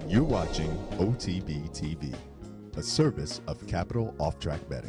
You're watching OTB TV, a service of Capital Off Track Betting.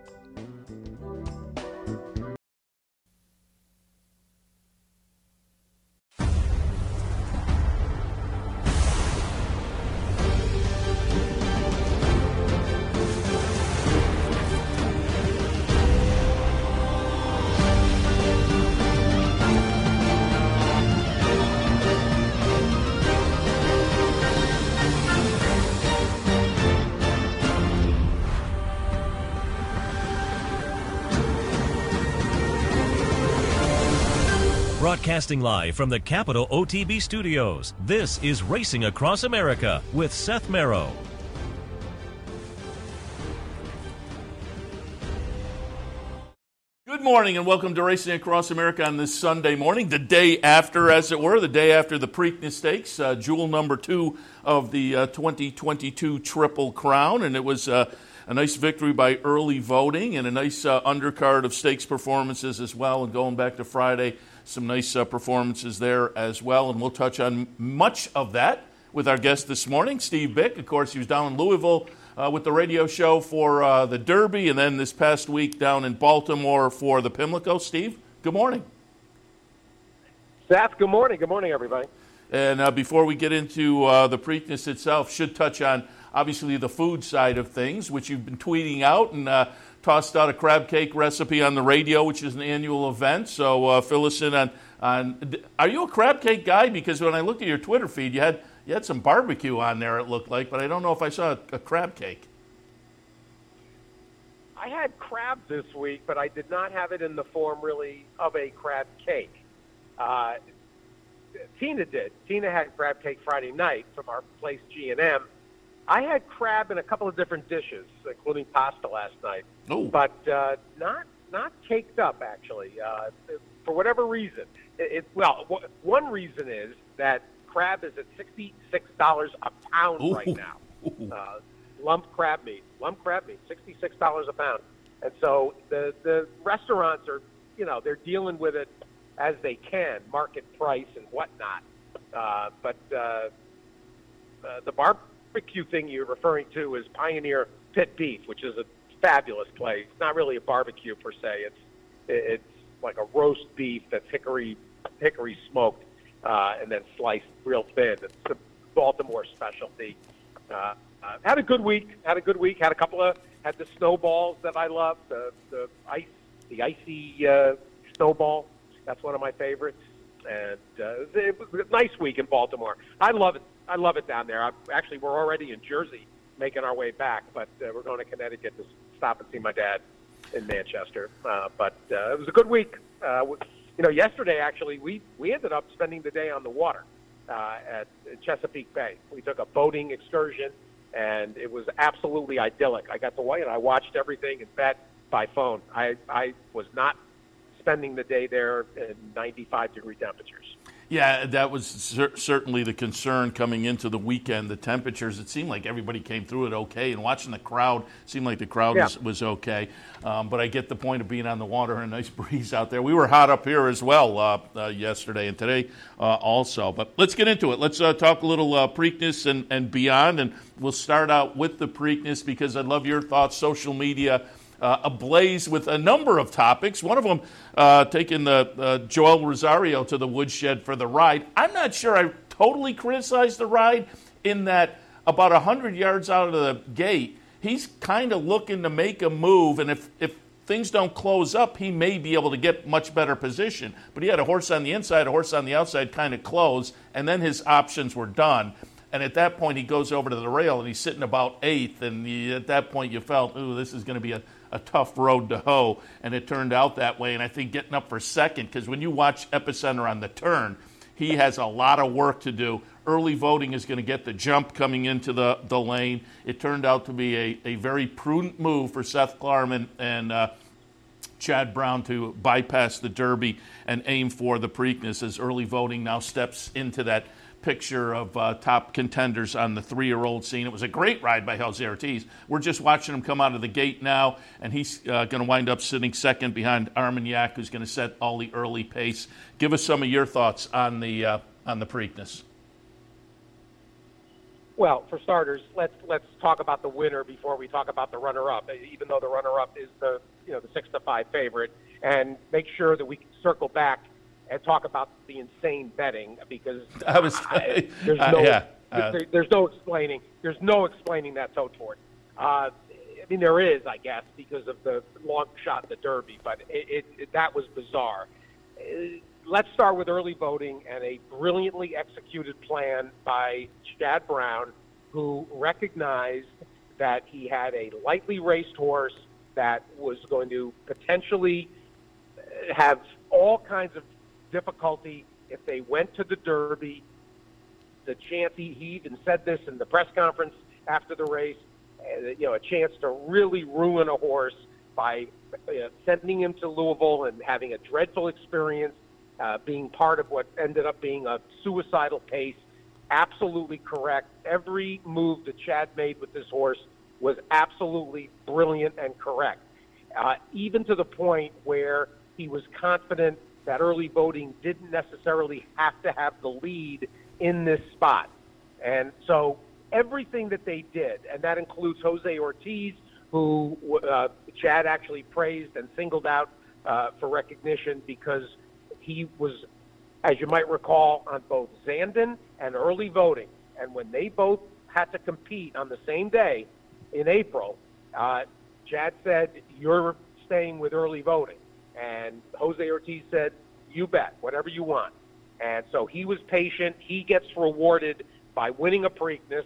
Broadcasting live from the Capital OTB studios, this is Racing Across America with Seth Merrow. Good morning and welcome to Racing Across America on this Sunday morning, the day after, as it were, the day after the Preakness Stakes, jewel number 2 of the 2022 Triple Crown, and it was a nice victory by early voting and a nice undercard of stakes performances as well, and going back to Friday, some nice performances there as well, and we'll touch on much of that with our guest this morning, Steve Bick. Of course, he was down in Louisville with the radio show for the Derby, and then this past week down in Baltimore for the Pimlico. Steve, good morning. Seth, good morning. Good morning, everybody. And before we get into the Preakness itself, should touch on, obviously, the food side of things, which you've been tweeting out and tossed out a crab cake recipe on the radio, which is an annual event. So fill us in on are you a crab cake guy? Because when I looked at your Twitter feed, you had some barbecue on there, it looked like, but I don't know if I saw a crab cake. I had crab this week, but I did not have it in the form, really, of a crab cake. Tina did. Tina had crab cake Friday night from our place, G&M. I had crab in a couple of different dishes, including pasta last night. Oh. But not caked up, actually, for whatever reason. One reason is that crab is at $66 a pound right now. Lump crab meat, $66 a pound. And so the restaurants are, they're dealing with it as they can, market price and whatnot. But the barbecue thing you're referring to is Pioneer Pit Beef, which is a fabulous place. It's not really a barbecue per se. It's like a roast beef that's hickory smoked and then sliced real thin. It's a Baltimore specialty. Had a good week. Had the snowballs that I love. The icy snowball. That's one of my favorites. And it was a nice week in Baltimore. I love it. I love it down there. We're already in Jersey making our way back, but we're going to Connecticut to stop and see my dad in Manchester. But it was a good week. Yesterday, actually, we ended up spending the day on the water at Chesapeake Bay. We took a boating excursion, and it was absolutely idyllic. I got to away, and I watched everything and bet by phone. I was not spending the day there in 95-degree temperatures. Yeah, that was certainly the concern coming into the weekend, the temperatures. It seemed like everybody came through it okay, and watching the crowd, seemed like the crowd was okay. But I get the point of being on the water and a nice breeze out there. We were hot up here as well yesterday and today also. But let's get into it. Let's talk a little Preakness and beyond, and we'll start out with the Preakness because I'd love your thoughts, social media, ablaze with a number of topics. One of them taking the Joel Rosario to the woodshed for the ride. I'm not sure I totally criticized the ride in that about 100 yards out of the gate, he's kind of looking to make a move, and if things don't close up, he may be able to get much better position. But he had a horse on the inside, a horse on the outside kind of close, and then his options were done. And at that point, he goes over to the rail, and he's sitting about 8th. And at that point, you felt, ooh, this is going to be a tough road to hoe. And it turned out that way. And I think getting up for second, because when you watch Epicenter on the turn, he has a lot of work to do. Early voting is going to get the jump coming into the lane. It turned out to be a very prudent move for Seth Klarman and Chad Brown to bypass the Derby and aim for the Preakness as early voting now steps into that picture of top contenders on the 3-year-old scene. It was a great ride by Jose Ortiz. We're just watching him come out of the gate now, and he's going to wind up sitting second behind Armagnac, who's going to set all the early pace. Give us some of your thoughts on the Preakness. Well, for starters, let's talk about the winner before we talk about the runner-up. Even though the runner-up is the 6-5 favorite, and make sure that we circle back and talk about the insane betting because there's no explaining that Totort. I mean, there is, I guess, because of the long shot in the Derby, but that was bizarre. Let's start with early voting and a brilliantly executed plan by Chad Brown, who recognized that he had a lightly raced horse that was going to potentially have all kinds of difficulty if they went to the Derby. The chance, he even said this in the press conference after the race, a chance to really ruin a horse by sending him to Louisville and having a dreadful experience, being part of what ended up being a suicidal pace. Absolutely correct. Every move that Chad made with this horse was absolutely brilliant and correct, even to the point where he was confident that early voting didn't necessarily have to have the lead in this spot. And so everything that they did, and that includes Jose Ortiz, who Chad actually praised and singled out for recognition because he was, as you might recall, on both Zandon and early voting. And when they both had to compete on the same day in April, Chad said, "You're staying with early voting." And Jose Ortiz said, "You bet, whatever you want." And so he was patient. He gets rewarded by winning a Preakness,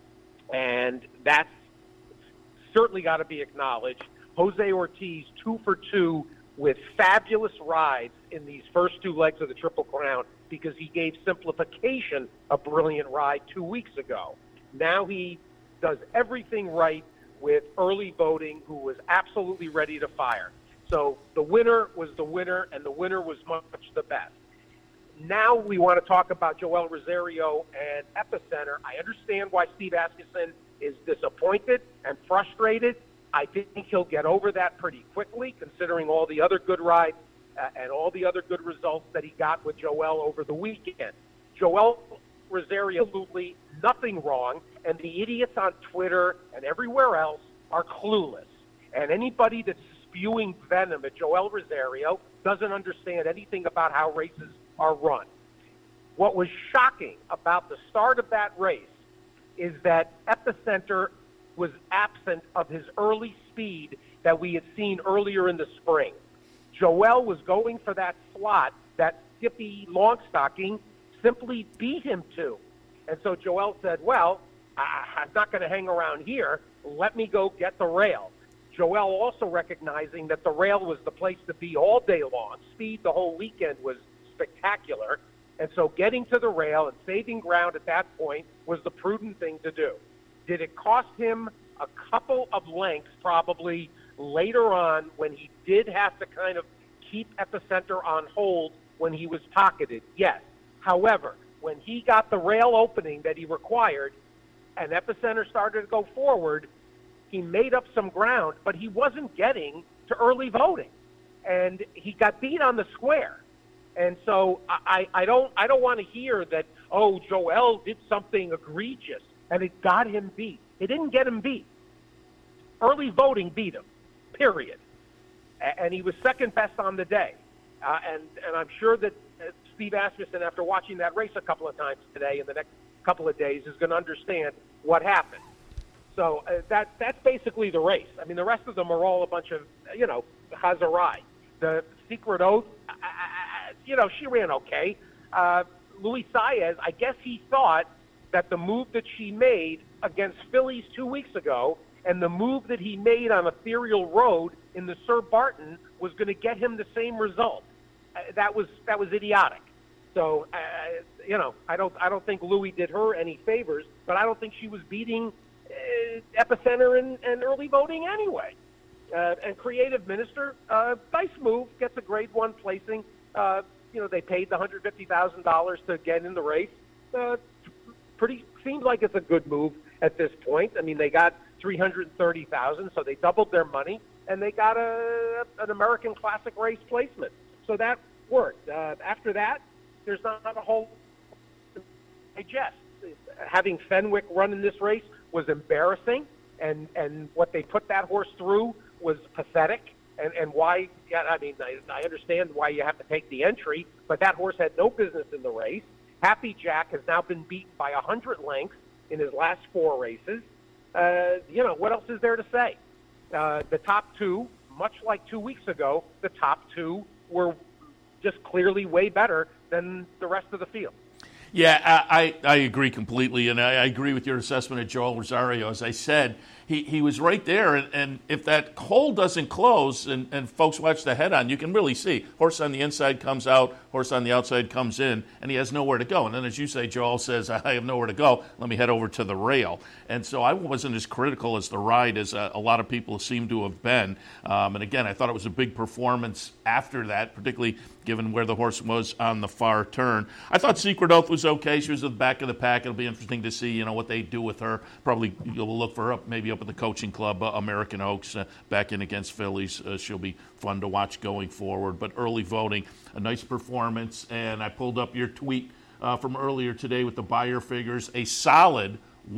and that's certainly got to be acknowledged. Jose Ortiz, 2 for 2 with fabulous rides in these first 2 legs of the Triple Crown because he gave Simplification a brilliant ride 2 weeks ago. Now he does everything right with early voting, who was absolutely ready to fire. So the winner was the winner, and the winner was much the best. Now we want to talk about Joel Rosario and Epicenter. I understand why Steve Asmussen is disappointed and frustrated. I think he'll get over that pretty quickly, considering all the other good rides and all the other good results that he got with Joel over the weekend. Joel Rosario, absolutely nothing wrong, and the idiots on Twitter and everywhere else are clueless. And anybody that's spewing venom at Joel Rosario doesn't understand anything about how races are run. What was shocking about the start of that race is that Epicenter was absent of his early speed that we had seen earlier in the spring. Joel was going for that slot that Skippy Longstocking simply beat him to. And so Joel said, well, I'm not going to hang around here. Let me go get the rail. Joel also recognizing that the rail was the place to be all day long. Speed the whole weekend was spectacular. And so getting to the rail and saving ground at that point was the prudent thing to do. Did it cost him a couple of lengths probably later on when he did have to kind of keep Epicenter on hold when he was pocketed? Yes. However, when he got the rail opening that he required and Epicenter started to go forward, he made up some ground, but he wasn't getting to early voting. And he got beat on the square. And so I don't want to hear that, oh, Joel did something egregious and it got him beat. It didn't get him beat. Early voting beat him, period. And he was second best on the day. And I'm sure that Steve Asmussen, after watching that race a couple of times today in the next couple of days, is going to understand what happened. So that's basically the race. I mean, the rest of them are all a bunch of, Hazarai. The Secret Oath, she ran okay. Luis Saez, I guess he thought that the move that she made against Phillies 2 weeks ago and the move that he made on Ethereal Road in the Sir Barton was going to get him the same result. That was idiotic. So, I don't think Louis did her any favors, but I don't think she was beating Epicenter and early voting anyway. And Creative Minister, nice move, gets a grade 1 placing. They paid the $150,000 to get in the race. Seems like it's a good move at this point. I mean, they got $330,000, so they doubled their money, and they got an American Classic race placement. So that worked. After that, there's not a whole digest. having Fenwick run in this race was embarrassing, and what they put that horse through was pathetic. And why? Yeah, I mean, I understand why you have to take the entry, but that horse had no business in the race. Happy Jack has now been beaten by 100 lengths in his last 4 races. What else is there to say? The top 2, much like 2 weeks ago, the top 2 were just clearly way better than the rest of the field. Yeah, I agree completely, and I agree with your assessment of Joel Rosario. As I said, he was right there, and if that hole doesn't close and folks watch the head-on, you can really see horse on the inside comes out, horse on the outside comes in, and he has nowhere to go. And then, as you say, Joel says, I have nowhere to go. Let me head over to the rail. And so I wasn't as critical as the ride as a lot of people seem to have been. And again, I thought it was a big performance after that, particularly given where the horse was on the far turn. I thought Secret Oath was okay. She was at the back of the pack. It'll be interesting to see, what they do with her. Probably you'll look for her maybe up at the coaching club, American Oaks, back in against fillies. She'll be fun to watch going forward. But early voting, a nice performance. And I pulled up your tweet from earlier today with the buyer figures. A solid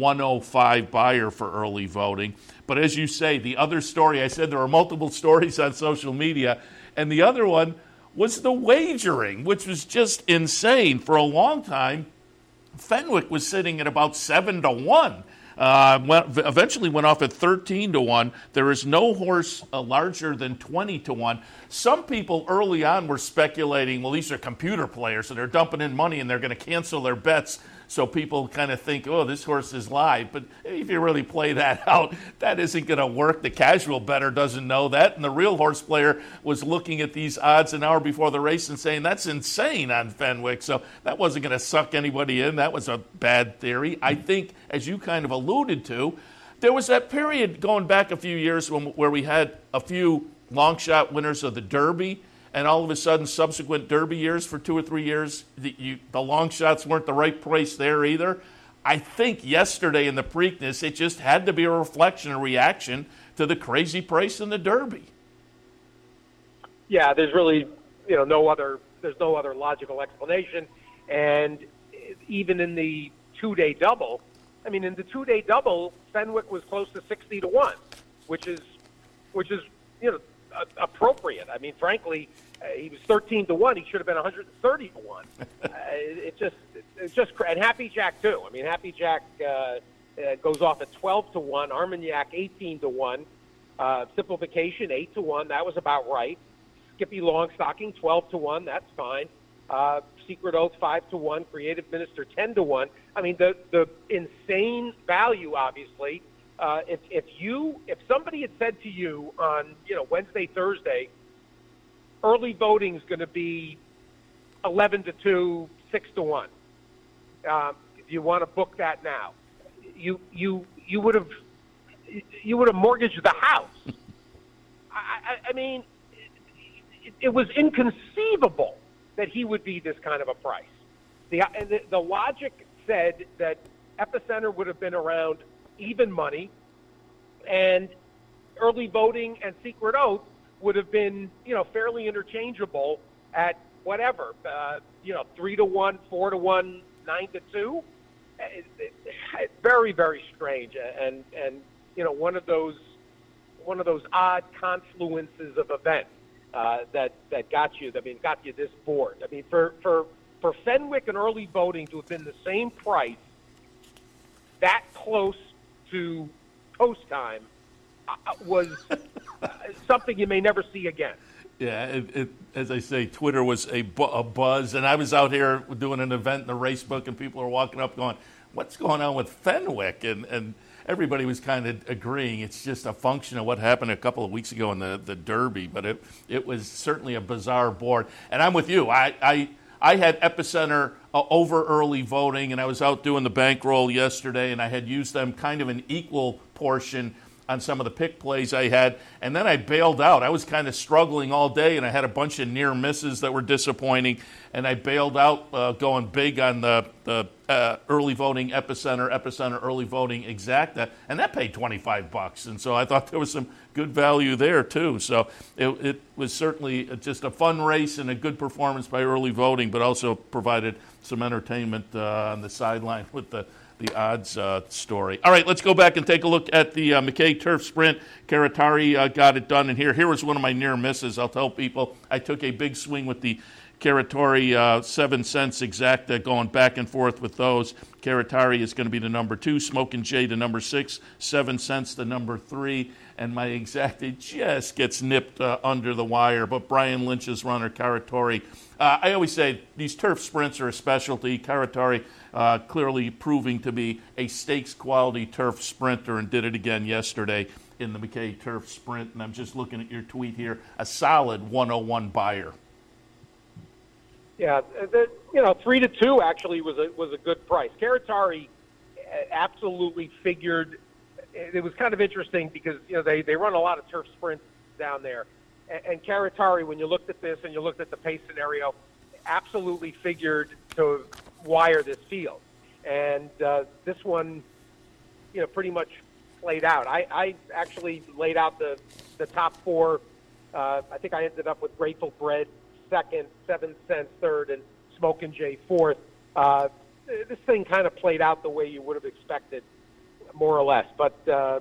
105 buyer for early voting. But as you say, the other story, I said there are multiple stories on social media, and the other one was the wagering, which was just insane. For a long time, Fenwick was sitting at about 7-1. Eventually went off at 13-1. There is no horse larger than 20-1. Some people early on were speculating, well, these are computer players, so they're dumping in money and they're going to cancel their bets. So people kind of think, oh, this horse is live. But if you really play that out, that isn't going to work. The casual bettor doesn't know that. And the real horse player was looking at these odds an hour before the race and saying, that's insane on Fenwick. So that wasn't going to suck anybody in. That was a bad theory. I think, as you kind of alluded to, there was that period going back a few years where we had a few long shot winners of the Derby. And all of a sudden, subsequent Derby years for 2 or 3 years, the long shots weren't the right price there either. I think yesterday in the Preakness, it just had to be a reflection, a reaction to the crazy price in the Derby. Yeah, there's really no other logical explanation. And even in the 2-day double, in the 2-day double, Fenwick was close to 60-1, which is appropriate. Frankly, he was 13-1. He should have been 130-1. It's just and Happy Jack too. Happy Jack goes off at 12-1. Armagnac 18-1. Simplification 8-1. That was about right. Skippy Longstocking 12-1. That's fine. Secret Oath 5-1. Creative Minister 10-1. The insane value, obviously. If somebody had said to you on Wednesday, Thursday, early voting is going to be 11-2, 6-1. If you want to book that now, you would have mortgaged the house. It was inconceivable that he would be this kind of a price. The logic said that Epicenter would have been around even money, and early voting and Secret Oath would have been, fairly interchangeable at whatever, 3-1, 4-1, 9-2. Very, very strange, and one of those odd confluences of events that got you this board. For Fenwick and early voting to have been the same price, that close to post time, was something you may never see again. Yeah, as I say, Twitter was a buzz, and I was out here doing an event in the race book, and people are walking up going, what's going on with Fenwick? And everybody was kind of agreeing it's just a function of what happened a couple of weeks ago in the Derby, but it was certainly a bizarre board. And I'm with you. I had Epicenter over early voting, and I was out doing the bankroll yesterday, and I had used them kind of an equal portion on some of the pick plays I had, and then I bailed out. I was kind of struggling all day, and I had a bunch of near misses that were disappointing, and I bailed out going big on the early voting Epicenter early voting Exacta, and that paid $25, and so I thought there was some good value there too. So it was certainly just a fun race and a good performance by early voting, but also provided some entertainment on the sideline with the odds story. All right, let's go back and take a look at the McKay Turf Sprint. Caratari got it done, and here was one of my near misses. I'll tell people I took a big swing with the Caratari 7 cents Exacta, going back and forth with those. Caratari is going to be the number 2, Smokin' Jay the number 6, 7 cents the number 3, and my Exacta just gets nipped under the wire. But Brian Lynch's runner, Caratari, I always say these turf sprints are a specialty. Caratari clearly proving to be a stakes quality turf sprinter, and did it again yesterday in the McKay Turf Sprint. And I'm just looking at your tweet here, a solid 101 buyer. Yeah, 3-2 actually was a good price. Caratari absolutely figured. It was kind of interesting because they run a lot of turf sprints down there, and Caratari, when you looked at this and you looked at the pace scenario, absolutely figured to wire this field, and this one, pretty much played out. I actually laid out the top 4. I think I ended up with Grateful Bread second, 7 cents third, and Smokin' Jay fourth. This thing kind of played out the way you would have expected, more or less. But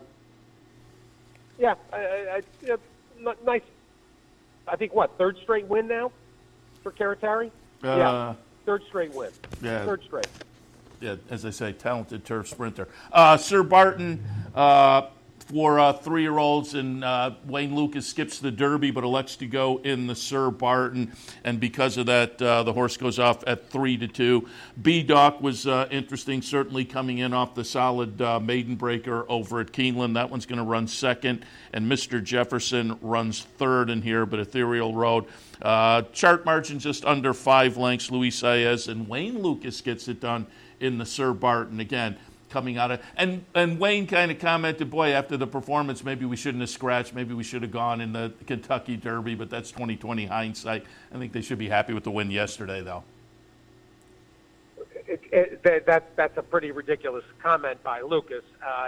nice. I think third straight win now for Caratari? Third straight win. Yeah. Third straight. Yeah, as I say, talented turf sprinter. Sir Barton for 3-year-olds, and Wayne Lucas skips the Derby but elects to go in the Sir Barton, and because of that, the horse goes off at 3-2. B-Doc was interesting, certainly coming in off the solid maiden breaker over at Keeneland. That one's going to run second, and Mr. Jefferson runs third in here, but Ethereal Road. Chart margin just under 5 lengths, Luis Saez, and Wayne Lucas gets it done in the Sir Barton again. Coming out of, and Wayne kind of commented, boy, after the performance, maybe we shouldn't have scratched, maybe we should have gone in the Kentucky Derby, but that's 20/20 hindsight. I think they should be happy with the win yesterday, though. That's a pretty ridiculous comment by Lucas.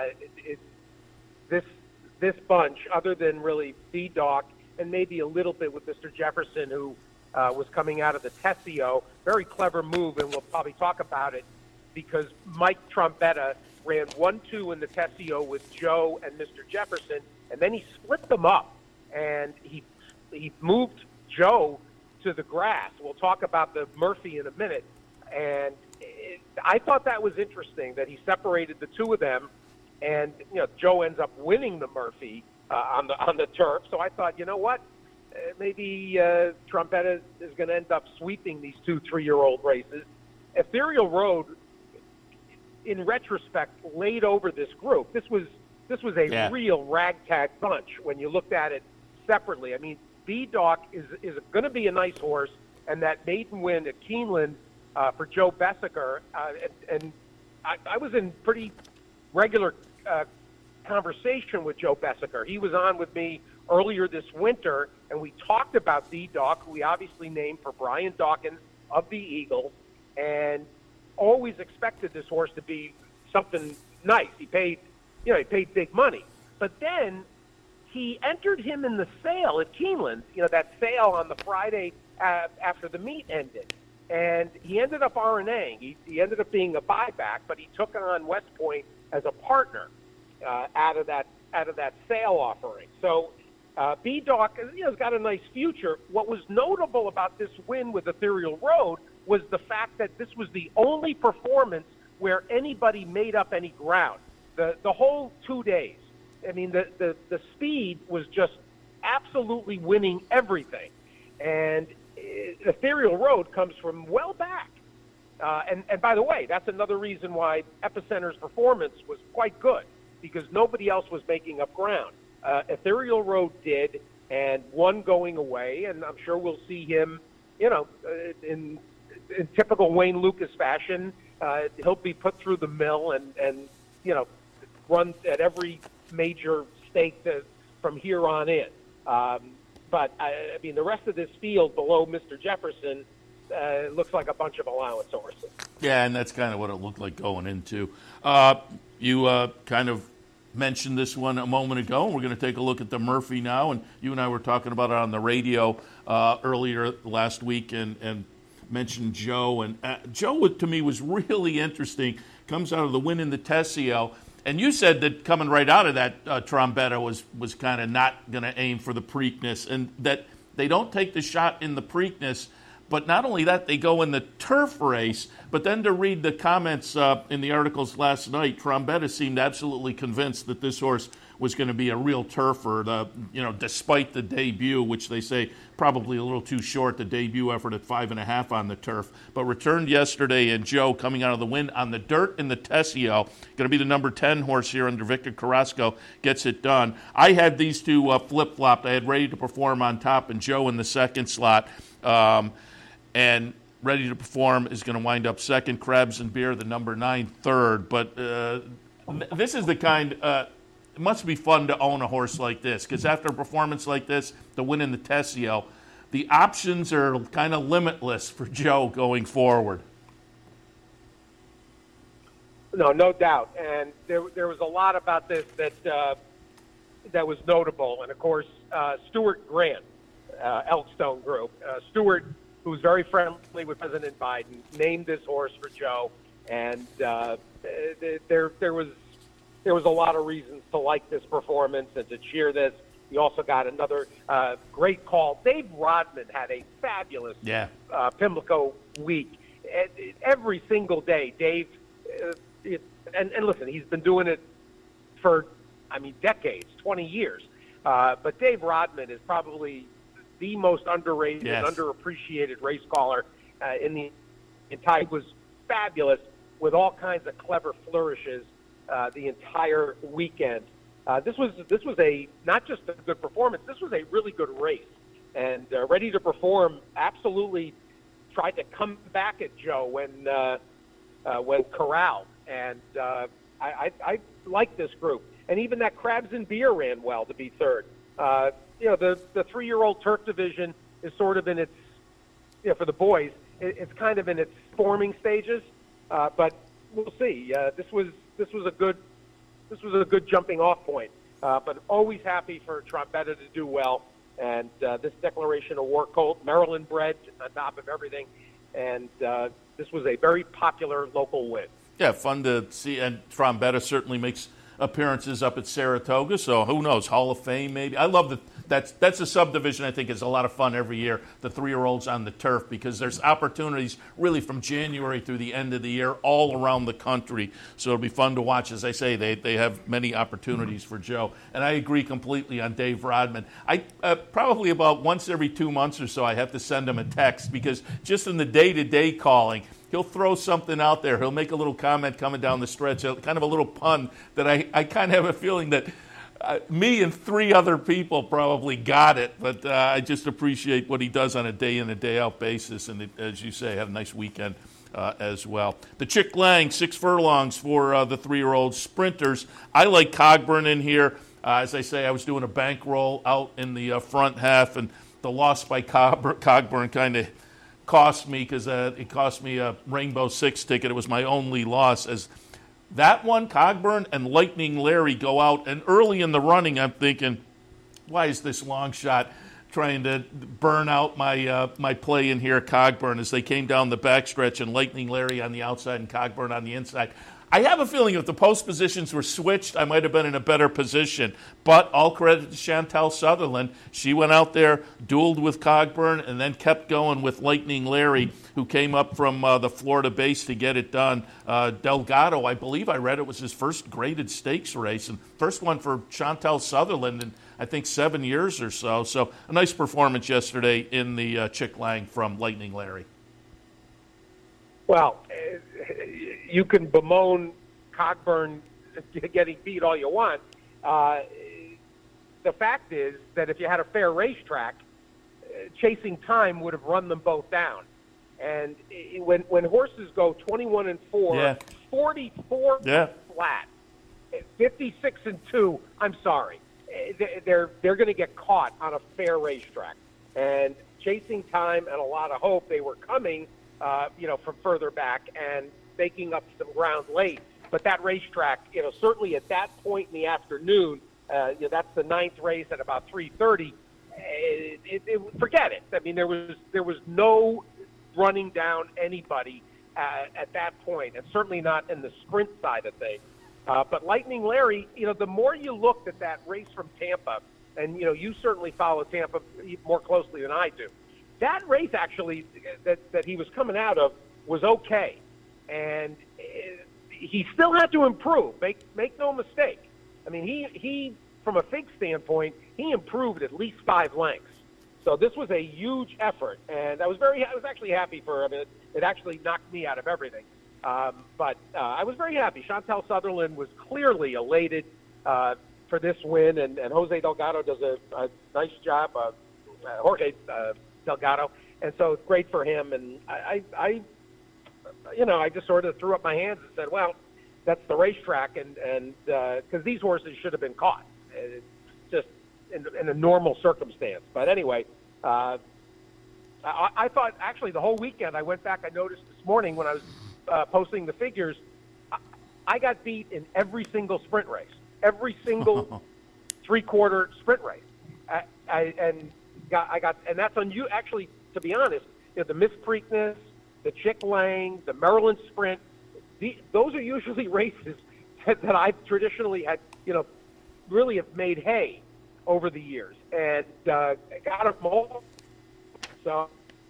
This bunch, other than really B-Doc and maybe a little bit with Mr. Jefferson, who was coming out of the Tessio, very clever move, and we'll probably talk about it, because Mike Trombetta ran 1-2 in the Tessio with Joe and Mr. Jefferson, and then he split them up, and he moved Joe to the grass. We'll talk about the Murphy in a minute, and I thought that was interesting that he separated the two of them, and Joe ends up winning the Murphy on the turf. So I thought, maybe Trombetta is going to end up sweeping these 2 3-year-old races. Ethereal Road, in retrospect, laid over this group. This was a real ragtag bunch when you looked at it separately. I mean, B-Doc is going to be a nice horse, and that maiden win at Keeneland for Joe Bessaker, and I was in pretty regular conversation with Joe Bessaker. He was on with me earlier this winter, and we talked about B-Doc, who we obviously named for Brian Dawkins of the Eagles, and always expected this horse to be something nice. He paid big money. But then he entered him in the sale at Keeneland, that sale on the Friday after the meet ended. And he ended up RNAing. He ended up being a buyback, but he took on West Point as a partner out of that sale offering. So B-Doc has got a nice future. What was notable about this win with Ethereal Road was the fact that this was the only performance where anybody made up any ground. The whole 2 days. I mean, the speed was just absolutely winning everything. And Ethereal Road comes from well back. And by the way, that's another reason why Epicenter's performance was quite good, because nobody else was making up ground. Ethereal Road did, and one going away, and I'm sure we'll see him, in typical Wayne Lucas fashion, he'll be put through the mill and run at every major stake from here on in. But, I mean, the rest of this field below Mr. Jefferson looks like a bunch of allowance horses. Yeah, and that's kind of what it looked like going into. You kind of mentioned this one a moment ago, and we're going to take a look at the Murphy now. And you and I were talking about it on the radio earlier last week and mentioned Joe. And Joe, to me, was really interesting. Comes out of the win in the Tessio. And you said that coming right out of that, Trombetta was kind of not going to aim for the Preakness, and that they don't take the shot in the Preakness. But not only that, they go in the turf race. But then to read the comments in the articles last night, Trombetta seemed absolutely convinced that this horse was going to be a real turfer. Despite the debut, which they say probably a little too short, the debut effort at 5.5 on the turf, but returned yesterday. And Joe, coming out of the win on the dirt in the Tessio, going to be the number 10 horse here under Victor Carrasco, gets it done. I had these two flip-flopped. I had Ready to Perform on top and Joe in the second slot. And Ready to Perform is going to wind up second. Krebs and Beer, the number 9, third. But this is the kind. It must be fun to own a horse like this, because after a performance like this, the win in the Tessio, the options are kind of limitless for Joe going forward. No doubt. And there was a lot about this that was notable. And of course, Stuart Grant, Elkstone Group, Stuart, who's very friendly with President Biden, named this horse for Joe, and there was a lot of reasons to like this performance and to cheer this. We also got another great call. Dave Rodman had a fabulous Pimlico week. Every single day, Dave, and listen, he's been doing it for, decades, 20 years. But Dave Rodman is probably the most underrated and underappreciated race caller in the entire. Was fabulous with all kinds of clever flourishes the entire weekend. This was a not just a good performance. This was a really good race, and Ready to Perform absolutely tried to come back at Joe when corralled, and I like this group. And even that Krebs and Beer ran well to be third. The 3-year-old Turf division is sort of in its, for the boys, it's kind of in its forming stages. But we'll see. This was a good jumping off point. But always happy for Trombetta to do well. And this declaration of war colt, Maryland bred on top of everything. And this was a very popular local win. Yeah, fun to see. And Trombetta certainly makes appearances up at Saratoga, so who knows, Hall of Fame maybe. I love that's a subdivision I think is a lot of fun every year, the 3-year-olds on the turf, because there's opportunities really from January through the end of the year all around the country, so it'll be fun to watch. As I say, they have many opportunities for Joe, and I agree completely on Dave Rodman. I probably about once every 2 months or so I have to send him a text, because just in the day-to-day calling, he'll throw something out there. He'll make a little comment coming down the stretch, kind of a little pun that I kind of have a feeling that me and 3 other people probably got it, but I just appreciate what he does on a day-in and day-out basis, and as you say, had a nice weekend as well. The Chick Lang, 6 furlongs for the 3-year-old sprinters. I like Cogburn in here. As I say, I was doing a bankroll out in the front half, and the loss by Cogburn kind of cost me, because it cost me a Rainbow Six ticket. It was my only loss, as that one, Cogburn and Lightning Larry go out, and early in the running I'm thinking, why is this long shot trying to burn out my play in here, Cogburn, as they came down the backstretch, and Lightning Larry on the outside and Cogburn on the inside. I have a feeling if the post positions were switched, I might have been in a better position. But all credit to Chantel Sutherland. She went out there, dueled with Cogburn, and then kept going with Lightning Larry, who came up from the Florida base to get it done. Delgado, I believe I read it was his first graded stakes race, and first one for Chantel Sutherland in, I think, 7 years or so. So a nice performance yesterday in the Chick Lang from Lightning Larry. Well, you can bemoan Cogburn getting beat all you want. The fact is that if you had a fair racetrack, Chasing Time would have run them both down. And when horses go 21-4, 44 flat, 56-2, I'm sorry. they're going to get caught on a fair racetrack. And Chasing Time and A Lot of Hope, they were coming, from further back and making up some ground late. But that racetrack, certainly at that point in the afternoon, that's the 9th race at about 3:30. Forget it. I mean, there was no running down anybody at that point, and certainly not in the sprint side of things. But Lightning Larry, the more you looked at that race from Tampa, and you certainly follow Tampa more closely than I do. That race actually that he was coming out of was okay, and he still had to improve. Make no mistake. I mean, he from a fig standpoint, he improved at least 5 lengths. So this was a huge effort, and I was actually happy for him. It actually knocked me out of everything. But I was very happy. Chantal Sutherland was clearly elated for this win, and Jose Delgado does a nice job. Jorge Delgado, and so it's great for him. And I just sort of threw up my hands and said, well, that's the racetrack, and because these horses should have been caught, just in a normal circumstance. But anyway, I thought actually the whole weekend, I went back, I noticed this morning when I was posting the figures, I got beat in every single sprint race, every single 3/4 sprint race. And that's on you. Actually, to be honest, the Miss Preakness, the Chick Lang, the Maryland Sprint, those are usually races that I've traditionally had, really have made hay over the years, and got them all. So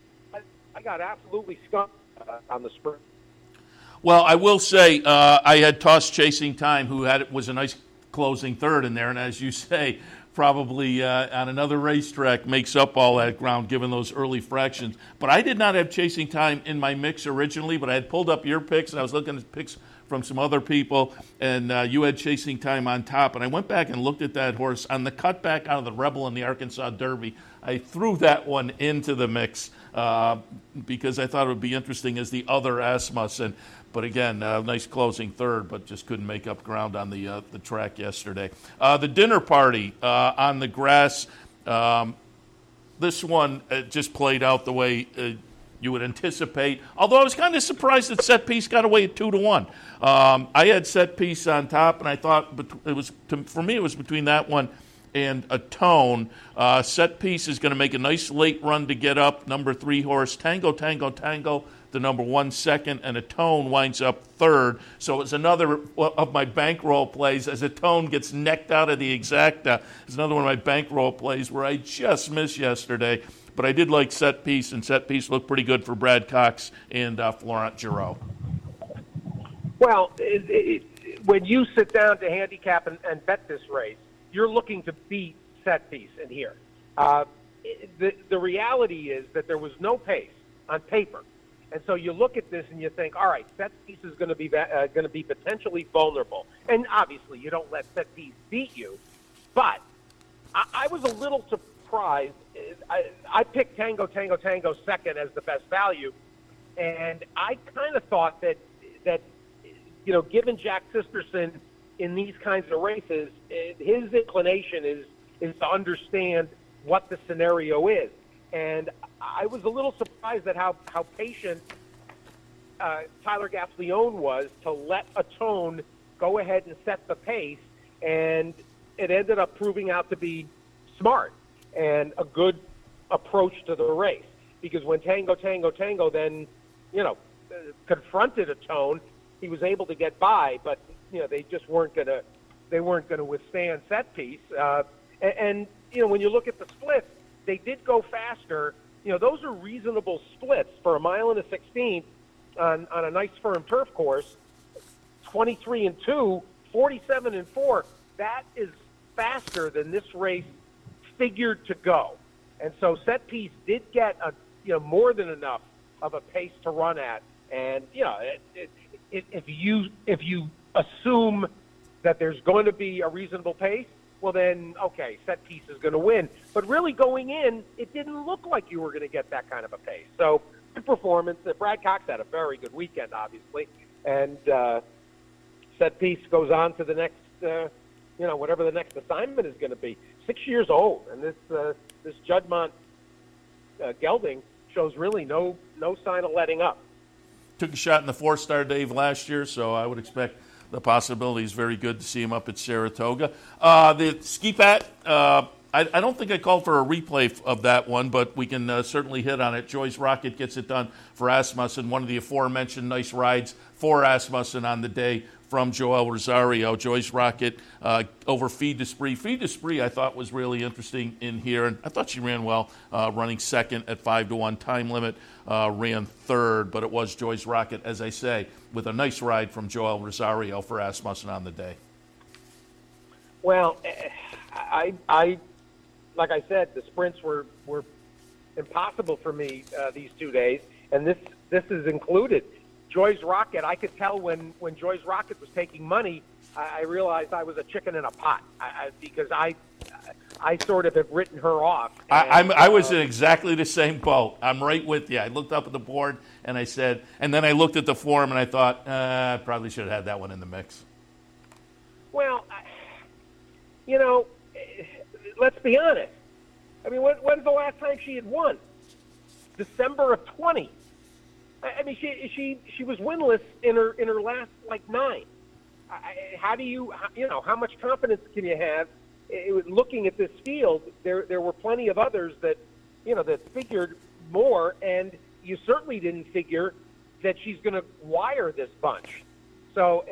I got absolutely skunked on the sprint. Well, I will say I had tossed Chasing Time, who was a nice closing third in there, and as you say, probably on another racetrack makes up all that ground given those early fractions. But I did not have Chasing Time in my mix originally, but I had pulled up your picks, and I was looking at picks from some other people, and you had Chasing Time on top. And I went back and looked at that horse on the cutback out of the Rebel in the Arkansas Derby. I threw that one into the mix because I thought it would be interesting as the other Asmus. But again, nice closing third, but just couldn't make up ground on the track yesterday. The dinner party on the grass, this one just played out the way you would anticipate. Although I was kind of surprised that Set Piece got away at 2-1. I had Set Piece on top, and I thought for me it was between that one and a Tone. Set Piece is going to make a nice late run to get up. Number 3 horse, Tango, Tango, Tango, the number 1 second, and a Tone winds up third. So it's another of my bankroll plays as a Tone gets necked out of the Exacta. It's another one of my bankroll plays where I just missed yesterday. But I did like Set Piece, and Set Piece looked pretty good for Brad Cox and Florent Giraud. Well, when you sit down to handicap and bet this race, you're looking to beat Set Piece in here. The reality is that there was no pace on paper. And so you look at this and you think, all right, Set Piece is going to be potentially vulnerable. And obviously you don't let Set Piece beat you. But I was a little surprised. I picked Tango, Tango, Tango second as the best value. And I kind of thought that given Jack Sisterson in these kinds of races, his inclination is to understand what the scenario is. And I was a little surprised at how patient Tyler Gasleone was to let a Tone go ahead and set the pace, and it ended up proving out to be smart and a good approach to the race. Because when Tango, Tango, Tango then, confronted a Tone, he was able to get by, but they just weren't gonna withstand Set Piece. And when you look at the splits, they did go faster. Those are reasonable splits for 1 1/16 on a nice firm turf course. 23-2, 47-4. That is faster than this race figured to go. And so Set Piece did get more than enough of a pace to run at. And if you assume that there's going to be a reasonable pace, well then, okay, Set Piece is going to win. But really going in, it didn't look like you were going to get that kind of a pace. So good performance. Brad Cox had a very good weekend, obviously. And Set Piece goes on to the whatever the next assignment is going to be. 6 years old, and this Juddmonte gelding shows really no sign of letting up. Took a shot in the 4-star Dave last year, so I would expect the possibility is very good to see him up at Saratoga. The Ski Pat, I don't think I called for a replay of that one, but we can certainly hit on it. Joyce Rocket gets it done for Asmussen, one of the aforementioned nice rides for Asmussen on the day from Joel Rosario. Joyce Rocket over Feed d'Esprit. Feed d'Esprit I thought was really interesting in here, and I thought she ran well, running second at 5-1 time limit, ran third, but it was Joyce Rocket, as I say, with a nice ride from Joel Rosario for Asmussen on the day. Well, I like I said, the sprints were impossible for me these 2 days, and this is included. Joyce Rocket, I could tell when Joyce Rocket was taking money, I realized I was a chicken in a pot because I sort of have written her off. And, I was in exactly the same boat. I'm right with you. I looked up at the board and I said, and then I looked at the form and I thought, I probably should have had that one in the mix. Well, let's be honest. I mean, when's the last time she had won? December of 20. I mean, she was winless in her last 9. How do you how much confidence can you have? Looking at this field, there were plenty of others that that figured more, and you certainly didn't figure that she's going to wire this bunch. So,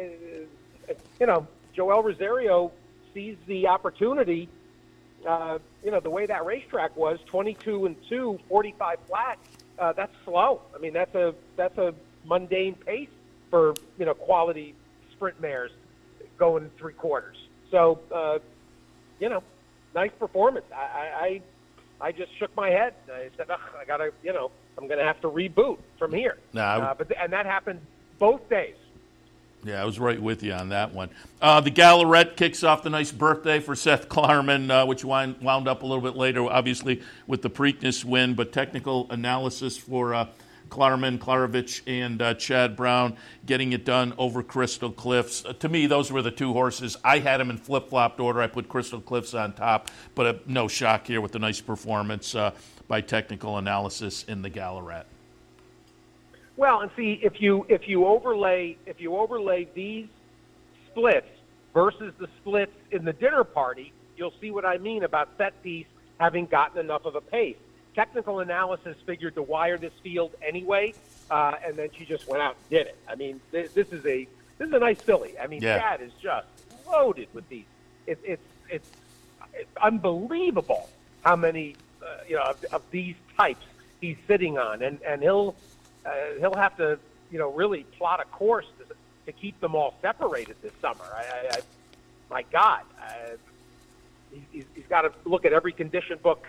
Joel Rosario sees the opportunity. The way that racetrack was, 22-2, 45 flat. That's slow. I mean, that's a mundane pace for quality sprint mares going 3/4. So nice performance. I just shook my head. I said, I gotta, I'm gonna have to reboot from here. And that happened both days. Yeah, I was right with you on that one. The Gallarette kicks off the nice birthday for Seth Klarman, which wound up a little bit later, obviously, with the Preakness win. But technical analysis for Klarman, Klarovich, and Chad Brown getting it done over Crystal Cliffs. To me, those were the two horses. I had them in flip-flopped order. I put Crystal Cliffs on top, but no shock here with the nice performance by technical analysis in the Gallarette. Well, and see, if you overlay these splits versus the splits in the dinner party, you'll see what I mean about Set Piece having gotten enough of a pace. Technical analysis figured to wire this field anyway, and then she just went out and did it. I mean, this is a nice filly. I mean, Chad is just loaded with these. It's unbelievable how many of these types he's sitting on, and he'll have to, really plot a course to keep them all separated this summer. My God, he's got to look at every condition book,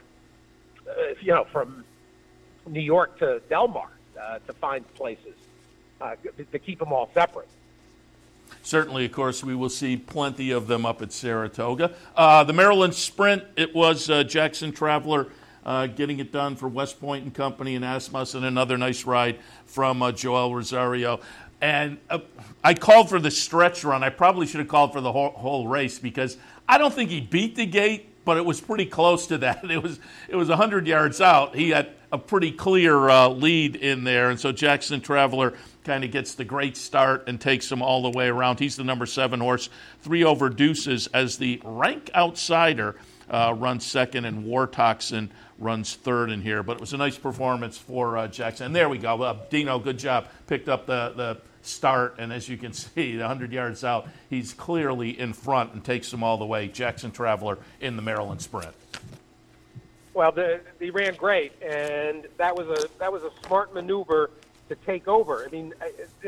from New York to Del Mar to find places to keep them all separate. Certainly, of course, we will see plenty of them up at Saratoga. The Maryland Sprint, it was Jackson Traveler getting it done for West Point and Company and Asmussen, another nice ride from Joel Rosario. And I called for the stretch run. I probably should have called for the whole race because I don't think he beat the gate, but it was pretty close to that. It was 100 yards out. He had a pretty clear lead in there, and so Jackson Traveler kind of gets the great start and takes him all the way around. He's the number 7 horse. 3 over Deuces as the rank outsider runs second, and War Toxin runs third in here. But it was a nice performance for Jackson. And there we go. Dino, good job. Picked up the start, and as you can see, 100 yards out, he's clearly in front and takes them all the way. Jackson Traveler in the Maryland Sprint. Well, he ran great, and that was a smart maneuver to take over. I mean,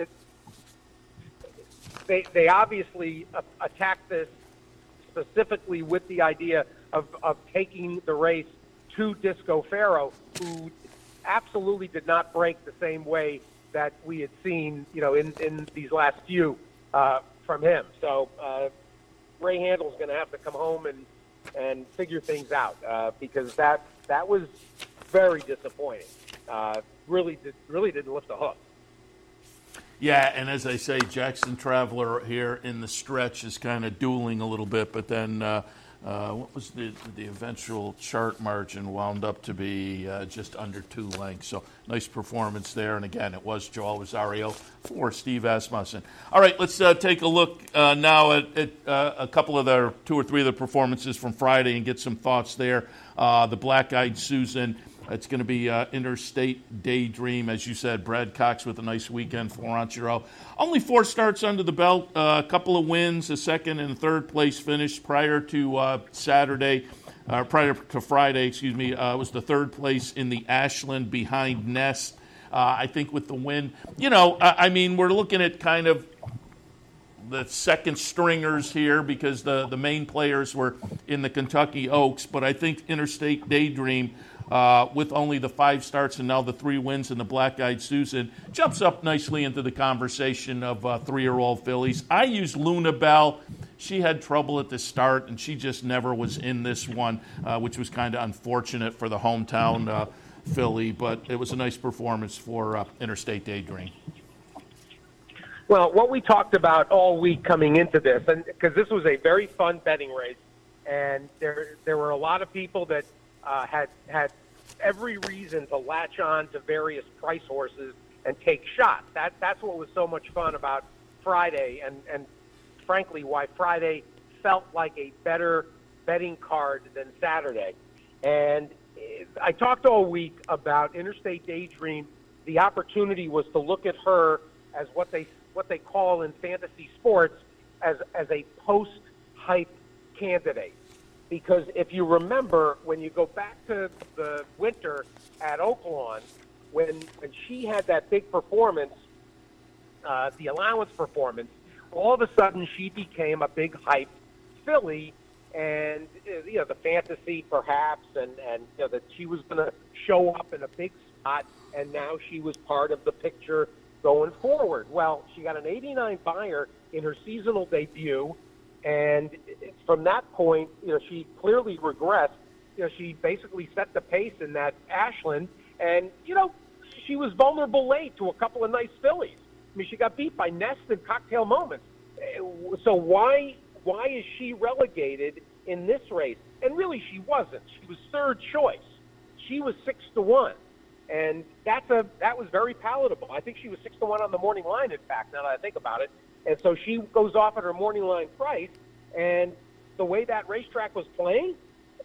they obviously attacked this specifically with the idea of taking the race to Disco Ferro, who absolutely did not break the same way that we had seen, in these last few from him. So Ray Handel's going to have to come home and figure things out because that was very disappointing. Really didn't lift the hook. Yeah, and as I say, Jackson Traveler here in the stretch is kind of dueling a little bit, but then what was the eventual chart margin wound up to be just under 2 lengths. So nice performance there. And again, it was Joel Rosario for Steve Asmussen. All right, let's take a look now at a couple of the 2 or 3 of the performances from Friday and get some thoughts there. The Black Eyed Susan. It's going to be Interstate Daydream, as you said. Brad Cox with a nice weekend. Florent Giraud. Only 4 starts under the belt, a couple of wins, a second and third place finish prior to prior to Friday, was the third place in the Ashland behind Nest. I think with the win, we're looking at kind of the second stringers here because the main players were in the Kentucky Oaks, but I think Interstate Daydream, with only the 5 starts and now the 3 wins in the Black Eyed Susan, jumps up nicely into the conversation of 3-year-old fillies. I used Luna Bell. She had trouble at the start, and she just never was in this one, which was kind of unfortunate for the hometown filly, but it was a nice performance for Interstate Daydream. Well, what we talked about all week coming into this, and because this was a very fun betting race, and there were a lot of people that had every reason to latch on to various price horses and take shots. That's what was so much fun about Friday, and frankly, why Friday felt like a better betting card than Saturday. And I talked all week about Interstate Daydream. The opportunity was to look at her as what they call in fantasy sports as a post-hype candidate. Because if you remember, when you go back to the winter at Oaklawn, when she had that big performance, the allowance performance, all of a sudden she became a big hype filly, and the fantasy perhaps, and that she was going to show up in a big spot, and now she was part of the picture going forward. Well, she got an 89 buyer in her seasonal debut, and from that point, she clearly regressed. She basically set the pace in that Ashland, and she was vulnerable late to a couple of nice fillies. I mean, she got beat by Nest and Cocktail Moments. So why is she relegated in this race? And really, she wasn't. She was third choice. She was 6-1. And that was very palatable. I think she was 6-1 on the morning line, in fact, now that I think about it. And so she goes off at her morning line price. And the way that racetrack was playing,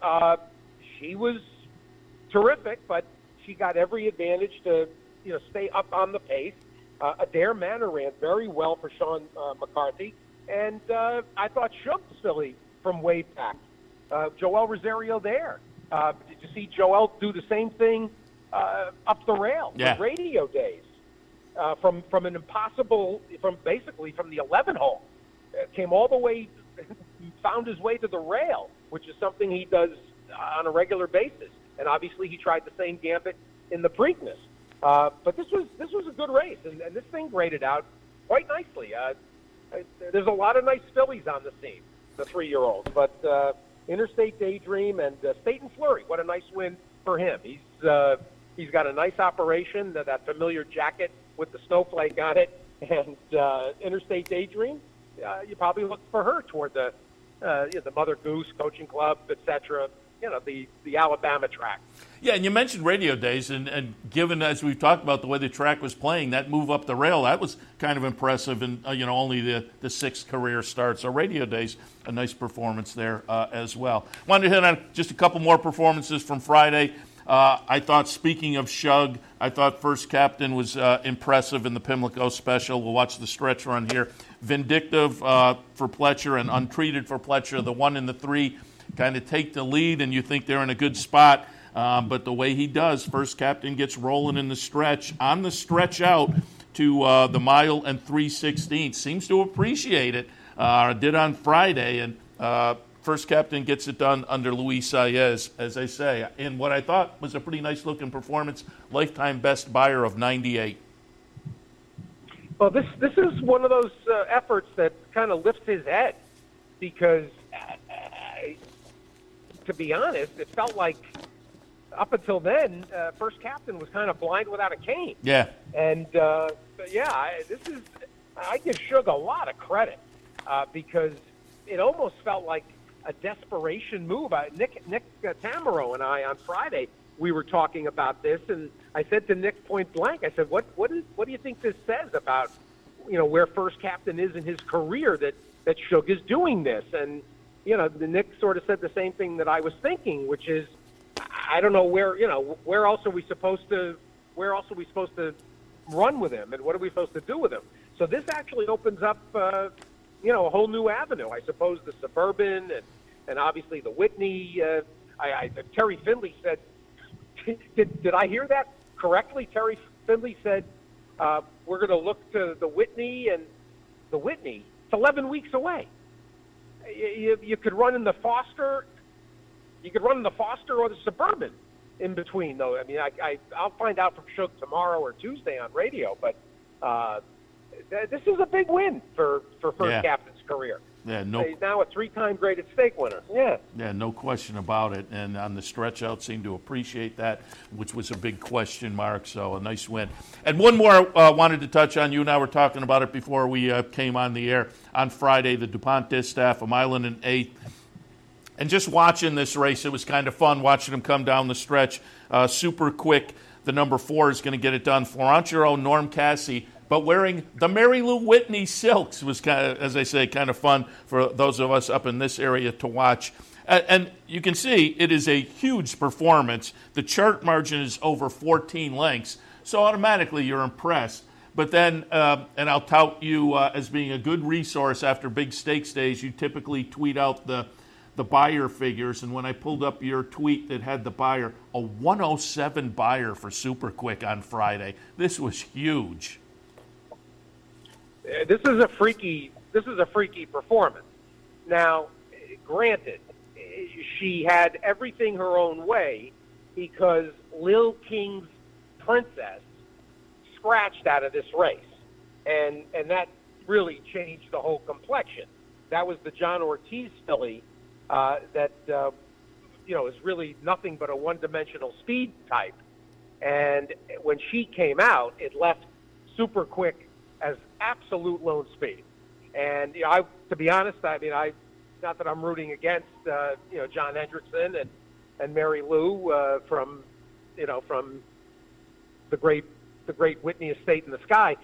she was terrific, but she got every advantage to stay up on the pace. Adair Manor ran very well for Sean McCarthy. And I thought Shub's filly from way back, Joel Rosario there. Did you see Joel do the same thing up the rail with Radio Days from an impossible, from the 11 hole, came all the way, found his way to the rail, which is something he does on a regular basis. And obviously he tried the same gambit in the Preakness. But this was a good race, and this thing graded out quite nicely. There's a lot of nice fillies on the scene, the 3-year-olds, but Interstate Daydream and Staten Fleury, what a nice win for him. He's got a nice operation, that familiar jacket with the snowflake on it, and Interstate Daydream, you probably look for her toward the Mother Goose Coaching Club, etc., the Alabama track. Yeah, and you mentioned Radio Days, and given, as we've talked about, the way the track was playing, that move up the rail, that was kind of impressive, and only the 6th career start. So Radio Days, a nice performance there as well. Wanted to hit on just a couple more performances from Friday. I thought, speaking of Shug, I thought First Captain was impressive in the Pimlico Special. We'll watch the stretch run here. Vindictive for Pletcher and Untreated for Pletcher, the 1 and the 3, kind of take the lead, and you think they're in a good spot. But the way he does, First Captain gets rolling in the stretch, on the stretch out to the mile and 3/16. Seems to appreciate it. Did on Friday, and First Captain gets it done under Luis Saez, as I say, in what I thought was a pretty nice-looking performance. Lifetime best buyer of 98. Well, this is one of those efforts that kind of lifts his head, because to be honest, it felt like up until then, First Captain was kind of blind without a cane. Yeah. And, I give Suge a lot of credit because it almost felt like a desperation move. Nick Tamaro and I on Friday, we were talking about this, and I said to Nick point blank, I said, what do you think this says about, where First Captain is in his career that Suge is doing this? And, Nick sort of said the same thing that I was thinking, which is, I don't know where else are we supposed to run with him, and what are we supposed to do with him? So this actually opens up, a whole new avenue. I suppose the Suburban and obviously the Whitney. Terry Finley said, did I hear that correctly? Terry Finley said we're going to look to the Whitney, and the Whitney. It's 11 weeks away. You could run in the Foster. You could run in the Foster or the Suburban in between, though. I mean, I'll find out from Suge tomorrow or Tuesday on radio, but this is a big win for First Captain's career. Yeah, he's now a 3-time graded stake winner. Yeah. Yeah, no question about it. And on the stretch out, seemed to appreciate that, which was a big question mark. So a nice win. And one more I wanted to touch on. You and I were talking about it before we came on the air. On Friday, the DuPont Distaff, a mile and an eighth. And just watching this race, it was kind of fun watching him come down the stretch. Super quick. The number 4 is going to get it done. Florentino Norm Cassie, but wearing the Mary Lou Whitney silks was kind of, as I say, kind of fun for those of us up in this area to watch. And you can see it is a huge performance. The chart margin is over 14 lengths, so automatically you're impressed. But then, and I'll tout you as being a good resource after big stakes days, you typically tweet out the buyer figures, and when I pulled up your tweet that had the buyer, a 107 buyer for Super Quick on Friday. This was huge. This is a freaky performance. Now, granted, she had everything her own way because Lil King's Princess scratched out of this race, and that really changed the whole complexion. That was the John Ortiz filly that is really nothing but a one-dimensional speed type. And when she came out, it left Super Quick as absolute lone speed. And to be honest, I mean, not that I'm rooting against John Hendrickson and Mary Lou from the great Whitney Estate in the Sky.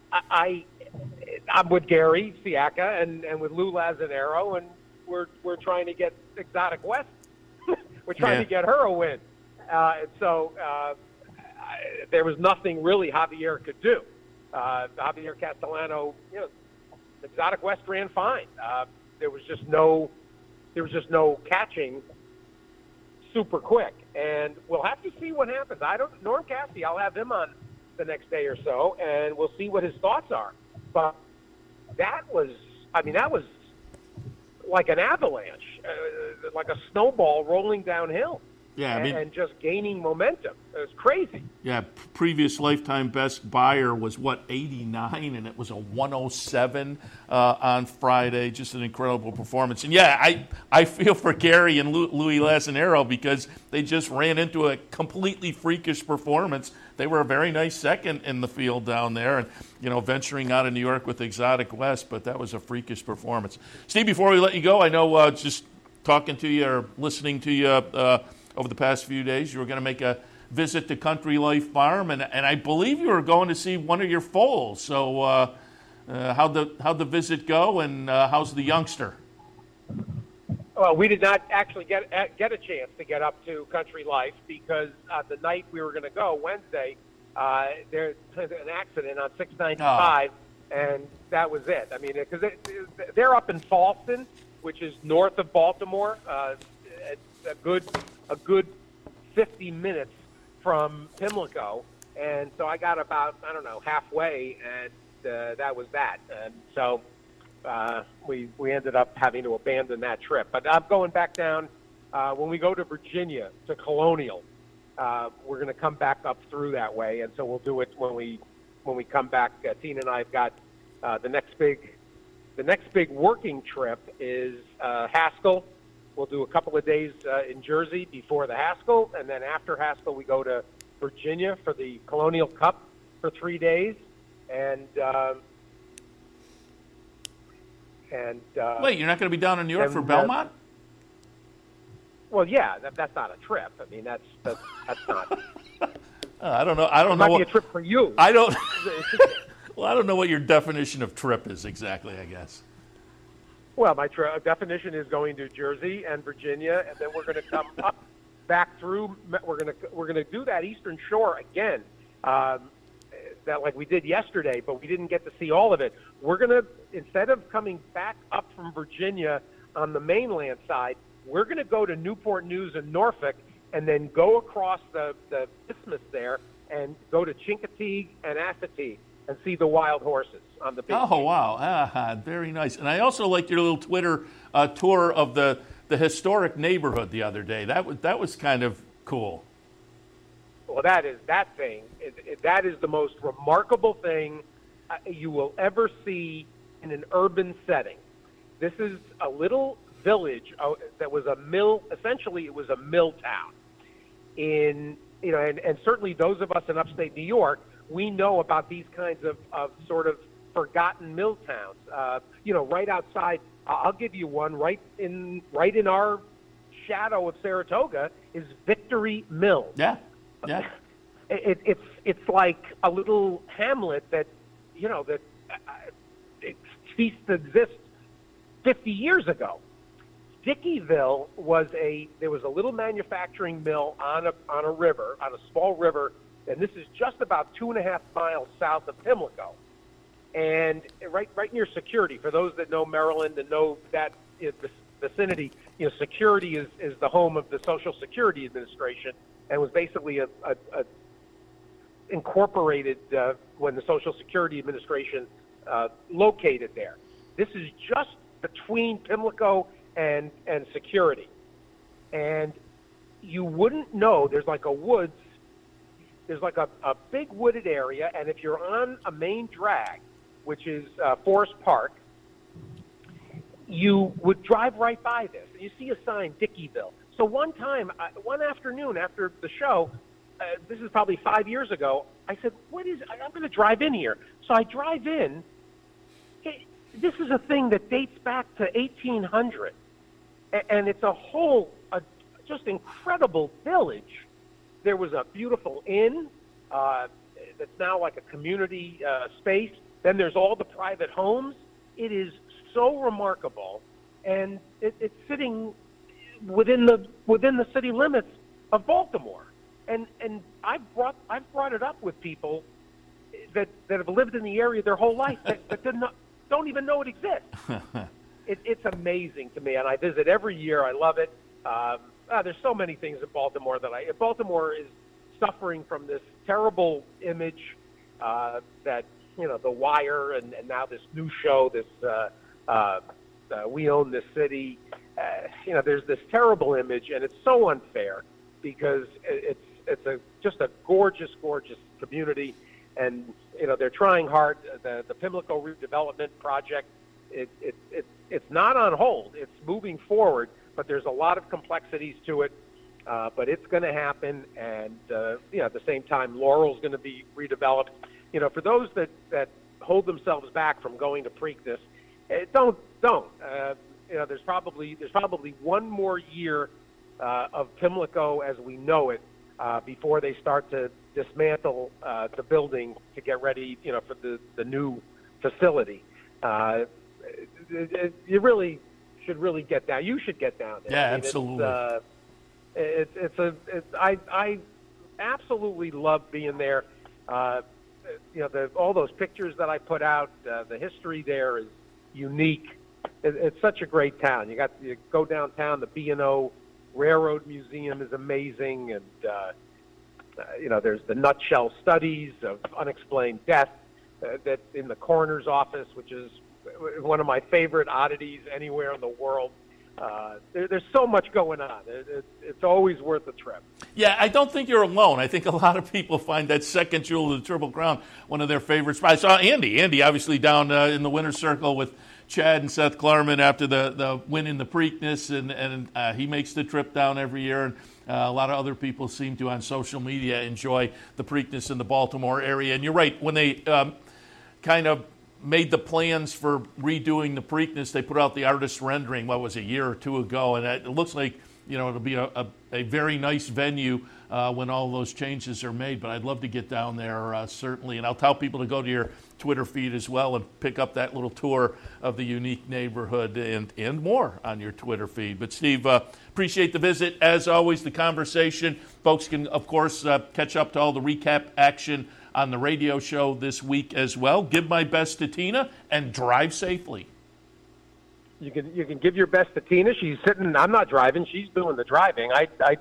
I'm with Gary Siaka and with Lou Lazzanero, and we're trying to get Exotic West. We're trying to get her a win. And so there was nothing really Javier could do. Javier Castellano, Exotic West ran fine. There was just no catching Super Quick, and we'll have to see what happens. Norm Cassie, I'll have him on the next day or so, and we'll see what his thoughts are. But that was like an avalanche, like a snowball rolling downhill. Yeah, and just gaining momentum. It was crazy. Yeah, previous lifetime best buyer was, 89, and it was a 107 on Friday. Just an incredible performance. And, I feel for Gary and Louis Lazzanero because they just ran into a completely freakish performance. They were a very nice second in the field down there and, venturing out of New York with Exotic West, but that was a freakish performance. Steve, before we let you go, I know just talking to you or listening to you over the past few days, you were going to make a visit to Country Life Farm, and I believe you were going to see one of your foals. So how'd the visit go, and how's the youngster? Well, we did not actually get a chance to get up to Country Life because the night we were going to go, Wednesday, there's an accident on 695, and that was it. I mean, because they're up in Fallston, which is north of Baltimore. A good 50 minutes from Pimlico, and so I got about halfway, and that was that. And so we ended up having to abandon that trip. But I'm going back down when we go to Virginia to Colonial. We're going to come back up through that way, and so we'll do it when we come back. Tina and I have got the next big working trip is Haskell. we'll do a couple of days in Jersey before the Haskell, and then after Haskell we go to Virginia for the Colonial Cup for 3 days, and wait, you're not going to be down in New York for Belmont? Well, yeah, that's not a trip. I mean, that's not. I don't know. I don't it know. Might be a trip for you. I don't. Well, I don't know what your definition of trip is exactly, I guess. Well, my definition is going to Jersey and Virginia, and then we're going to come up back through. We're going to do that Eastern Shore again, that like we did yesterday, but we didn't get to see all of it. We're going to, instead of coming back up from Virginia on the mainland side, we're going to go to Newport News and Norfolk, and then go across the isthmus there and go to Chincoteague and Assateague and see the wild horses on the beach. Oh, wow. Very nice. And I also liked your little Twitter tour of the historic neighborhood the other day. That was kind of cool. Well, that is the most remarkable thing you will ever see in an urban setting. This is a little village that was a mill. Essentially, it was a mill town. And certainly those of us in upstate New York, we know about these kinds of sort of forgotten mill towns. Right outside. I'll give you one right in our shadow of Saratoga is Victory Mill. Yeah. It's like a little hamlet that it ceased to exist 50 years ago. Dickeyville there was a little manufacturing mill on a river, on a small river, and this is just about 2.5 miles south of Pimlico, and right near Security. For those that know Maryland and know that in the vicinity, Security is the home of the Social Security Administration, and was basically a incorporated when the Social Security Administration located there. This is just between Pimlico and Security, and you wouldn't know. There's like a woods. There's like a big wooded area, and if you're on a main drag, which is Forest Park, you would drive right by this, and you see a sign, Dickeyville. So one afternoon after the show, this is probably 5 years ago, I said, I'm going to drive in here. So I drive in. This is a thing that dates back to 1800, and it's a just incredible village. There was a beautiful inn that's now like a community space. Then there's all the private homes. It is so remarkable, and it's sitting within the city limits of Baltimore. And I've brought it up with people that have lived in the area their whole life that don't even know it exists. It's amazing to me, and I visit every year. I love it. There's so many things in Baltimore Baltimore is suffering from this terrible image that The Wire and now this new show, this We Own This City. There's this terrible image, and it's so unfair because it's just a gorgeous community, and they're trying hard. The Pimlico redevelopment project, it's not on hold. It's moving forward, but there's a lot of complexities to it. But it's going to happen, and at the same time, Laurel's going to be redeveloped. For those that hold themselves back from going to Preakness, don't. There's probably one more year of Pimlico as we know it before they start to dismantle the building to get ready, for the new facility. You really should get down. You should get down there. Yeah, absolutely. I absolutely love being there. All those pictures that I put out, the history there is unique. It's such a great town. You go downtown, the B&O Railroad Museum is amazing, and there's the nutshell studies of unexplained death that in the coroner's office, which is one of my favorite oddities anywhere in the world. There's so much going on. It's always worth a trip. Yeah, I don't think you're alone. I think a lot of people find that second jewel of the Triple Crown one of their favorite spots. I saw Andy obviously down in the winner's circle with Chad and Seth Klarman after the win in the Preakness, and he makes the trip down every year. And a lot of other people seem to, on social media, enjoy the Preakness in the Baltimore area. And you're right, when they kind of made the plans for redoing the Preakness, they put out the artist rendering, what was it, a year or two ago, and it looks like, it'll be a very nice venue when all those changes are made. But I'd love to get down there, certainly. And I'll tell people to go to your Twitter feed as well and pick up that little tour of the unique neighborhood and more on your Twitter feed. But, Steve, appreciate the visit. As always, the conversation. Folks can, of course, catch up to all the recap action on the radio show this week as well. Give my best to Tina and drive safely. You can give your best to Tina. She's sitting. I'm not driving. She's doing the driving.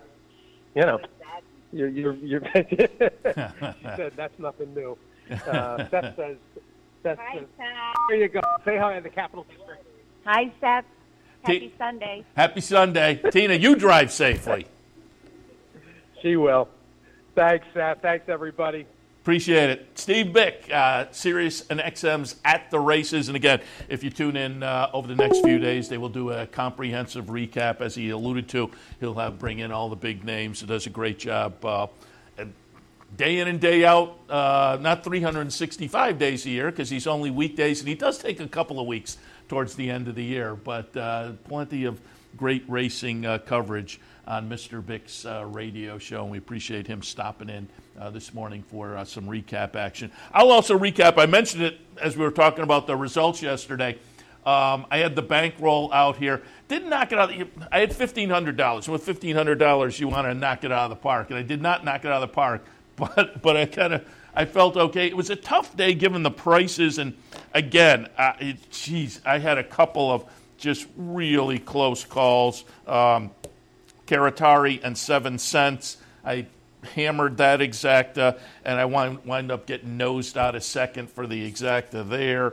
You're she said that's nothing new. Seth says. Hi, Seth. There you go. Say hi in the Capital District. Hi, Seth. Happy Sunday. Happy Sunday. Tina, you drive safely. She will. Thanks, Seth. Thanks, everybody. Appreciate it. Steve Bick, Sirius and XM's At the Races. And again, if you tune in over the next few days, they will do a comprehensive recap. As he alluded to, he'll bring in all the big names. He does a great job. And day in and day out, not 365 days a year because he's only weekdays. And he does take a couple of weeks towards the end of the year. But plenty of great racing coverage on Mr. Bick's radio show. And we appreciate him stopping in this morning for some recap action. I'll also recap. I mentioned it as we were talking about the results yesterday. I had the bankroll out here. Didn't knock it out. I had $1,500. With $1,500, you want to knock it out of the park. And I did not knock it out of the park. But I felt okay. It was a tough day given the prices. And again, I had a couple of just really close calls. Karatari and 7 cents. I hammered that exacta, and I wind up getting nosed out a second for the exacta there.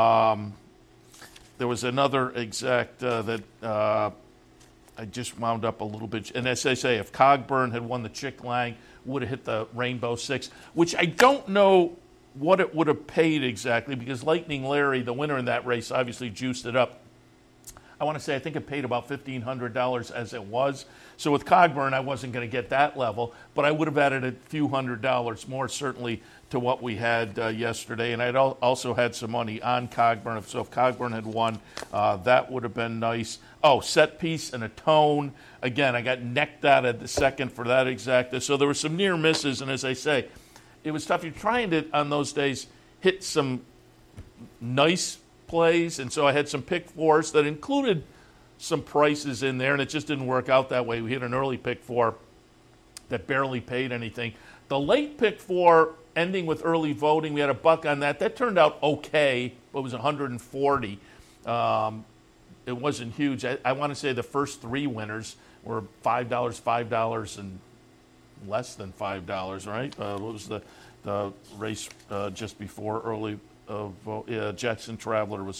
There was another exacta that I just wound up a little bit. And as I say, if Cogburn had won the Chick Lang, would have hit the Rainbow Six, which I don't know what it would have paid exactly because Lightning Larry, the winner in that race, obviously juiced it up. I want to say I think it paid about $1,500 as it was. So with Cogburn, I wasn't going to get that level, but I would have added a few $100 more certainly to what we had yesterday. And I'd also had some money on Cogburn. So if Cogburn had won, that would have been nice. Oh, set piece and a tone. Again, I got necked out at the second for that exacta. So there were some near misses. And as I say, it was tough. You're trying to, on those days, hit some nice plays, and so I had some pick fours that included some prices in there, and it just didn't work out that way. We hit an early pick four that barely paid anything. The late pick four, ending with early voting, we had a buck on that. That turned out okay, but it was 140. It wasn't huge. I want to say the first 3 winners were $5, $5, and less than $5, right? What was the race just before early? Jackson Traveler was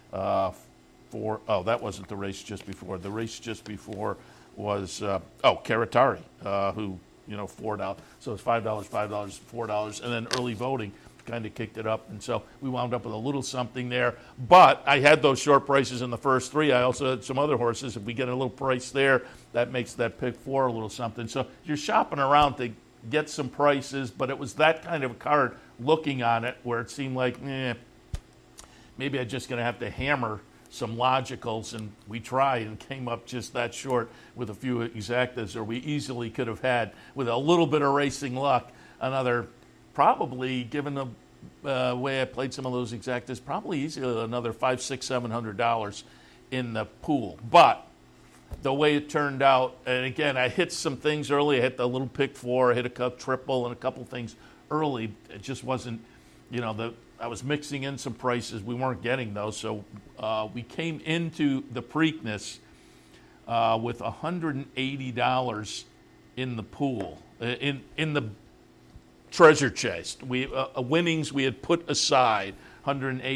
that wasn't the race just before. The race just before was Karatari, who $4. So it's $5, $4, and then early voting kind of kicked it up, and so we wound up with a little something there. But I had those short prices in the first 3. I also had some other horses. If we get a little price there, that makes that pick 4 a little something. So you're shopping around to get some prices, but it was that kind of a card looking on it where it seemed like, maybe I'm just going to have to hammer some logicals, and we tried and came up just that short with a few exactas, or we easily could have had, with a little bit of racing luck, another, probably, given the way I played some of those exactas, probably easily another $500, $600, $700 in the pool. But the way it turned out, and again, I hit some things early. I hit the little pick 4, I hit a triple, and a couple things early. It just wasn't, I was mixing in some prices. We weren't getting those, so we came into the Preakness with $180 in the pool, in the treasure chest. Winnings we had put aside, $180.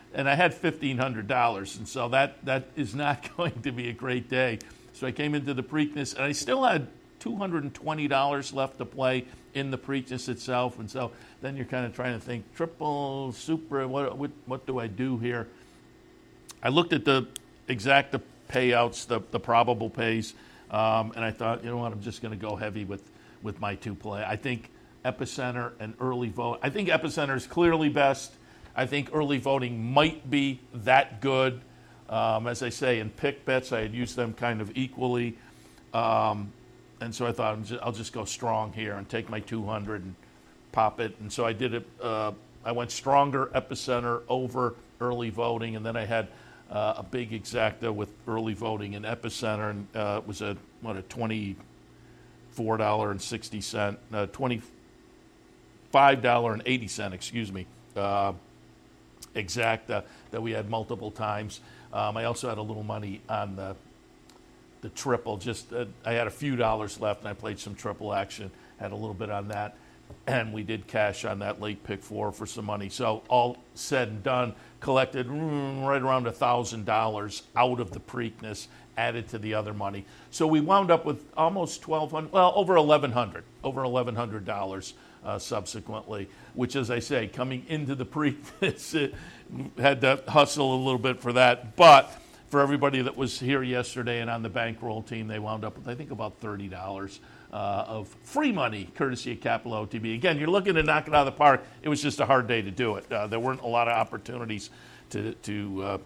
and I had $1,500, and so that is not going to be a great day. So I came into the Preakness, and I still had $220 left to play in the Preakness itself, and so then you're kind of trying to think triple, super, what do I do here? I looked at the exacta payouts, the probable pays, and I thought, you know what, I'm just going to go heavy with my two play. I think Epicenter and early vote. I think Epicenter is clearly best. I think early voting might be that good. As I say, in pick bets, I had used them kind of equally. And so I thought, I'll just go strong here and take my 200 and pop it. And so I did it. I went stronger Epicenter over early voting, and then I had a big exacta with early voting in Epicenter, and it was a $24.60, $25.80, excuse me, exacta that we had multiple times. I also had a little money on the triple. Just I had a few dollars left, and I played some triple action. Had a little bit on that, and we did cash on that late pick four for some money. So all said and done, collected right around $1,000 out of the Preakness, added to the other money. So we wound up with almost $1,200, well, over $1,100 subsequently, which, as I say, coming into the Preakness, had to hustle a little bit for that. But for everybody that was here yesterday and on the bankroll team, they wound up with, I think, about $30 of free money, courtesy of Capital OTB. Again, you're looking to knock it out of the park. It was just a hard day to do it. There weren't a lot of opportunities to